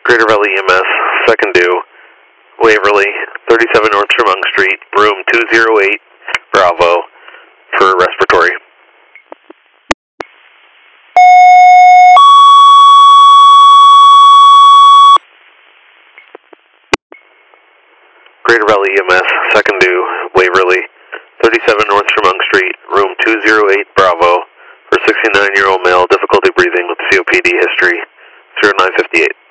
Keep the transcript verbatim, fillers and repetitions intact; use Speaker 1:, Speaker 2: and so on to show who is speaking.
Speaker 1: Greater Valley E M S, second due, Waverly, thirty-seven North Tremont Street, room two oh eight, Bravo, for respiratory. Greater Valley E M S, second due, Waverly, thirty-seven North Tremont Street, room two oh eight, Bravo, for sixty-nine-year-old male, difficulty breathing with C O P D history, zero nine fifty-eight.